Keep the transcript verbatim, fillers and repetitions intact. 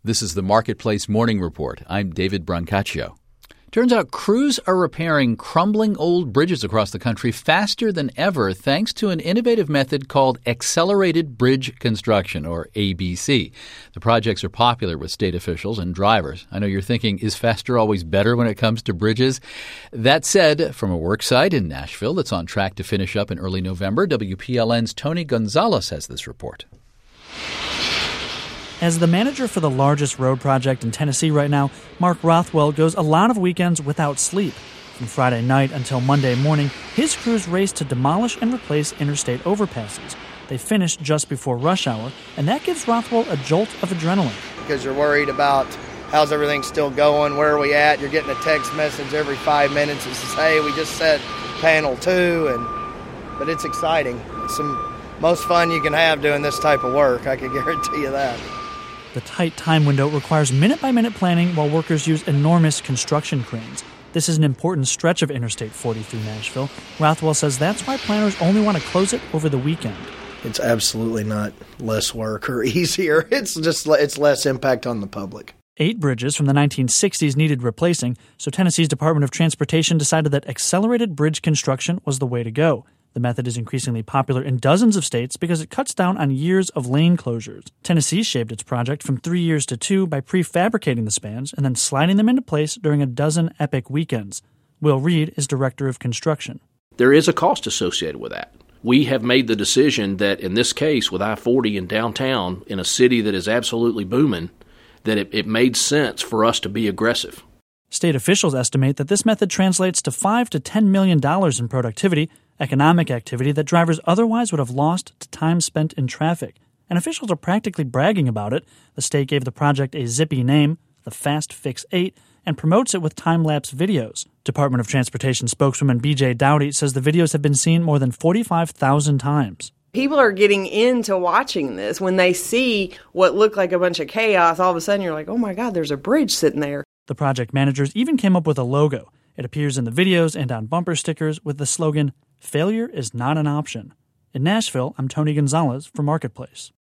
This is the Marketplace Morning Report. I'm David Brancaccio. Turns out crews are repairing crumbling old bridges across the country faster than ever thanks to an innovative method called accelerated bridge construction, or A B C. The projects are popular with state officials and drivers. I know you're thinking, is faster always better when it comes to bridges? That said, from a work site in Nashville that's on track to finish up in early November, W P L N's Tony Gonzalez has this report. As the manager for the largest road project in Tennessee right now, Mark Rothwell goes a lot of weekends without sleep. From Friday night until Monday morning, his crews race to demolish and replace interstate overpasses. They finish just before rush hour, and that gives Rothwell a jolt of adrenaline. Because you're worried about how's everything still going, where are we at? You're getting a text message every five minutes that says, hey, we just set panel two, and but it's exciting. It's some most fun you can have doing this type of work, I can guarantee you that. The tight time window requires minute-by-minute planning while workers use enormous construction cranes. This is an important stretch of Interstate forty through Nashville. Rothwell says that's why planners only want to close it over the weekend. It's absolutely not less work or easier. It's just it's less impact on the public. Eight bridges from the nineteen sixties needed replacing, so Tennessee's Department of Transportation decided that accelerated bridge construction was the way to go. The method is increasingly popular in dozens of states because it cuts down on years of lane closures. Tennessee shaped its project from three years to two by prefabricating the spans and then sliding them into place during a dozen epic weekends. Will Reed is director of construction. There is a cost associated with that. We have made the decision that in this case with I forty in downtown, in a city that is absolutely booming, that it, it made sense for us to be aggressive. State officials estimate that this method translates to five to ten million dollars in productivity, economic activity that drivers otherwise would have lost to time spent in traffic. And officials are practically bragging about it. The state gave the project a zippy name, the Fast Fix eight, and promotes it with time-lapse videos. Department of Transportation spokeswoman B J Dowdy says the videos have been seen more than forty-five thousand times. People are getting into watching this. When they see what looked like a bunch of chaos, all of a sudden you're like, oh my God, there's a bridge sitting there. The project managers even came up with a logo. It appears in the videos and on bumper stickers with the slogan, "Failure is not an option." In Nashville, I'm Tony Gonzalez for Marketplace.